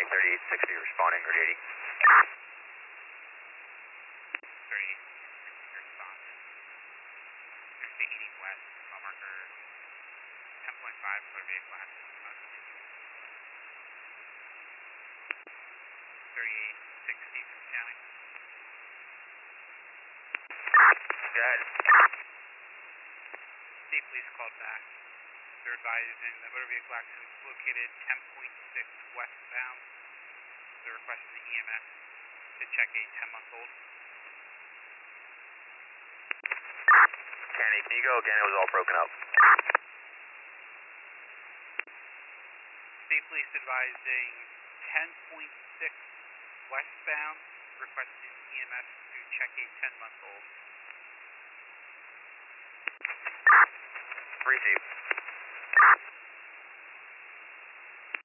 3860 responding, or 80. 3860 response. Interstate 80 west, mile marker 10.5, motor vehicle accident. 3860 from the county. Go ahead. State police called back. They're advising the motor vehicle accident is located 10.6 westbound. They're requesting the EMS to check a 10-month-old. Kenny, can you go again? It was all broken up. State police advising 10.6 westbound, requesting EMS to check a 10-month-old. Receive.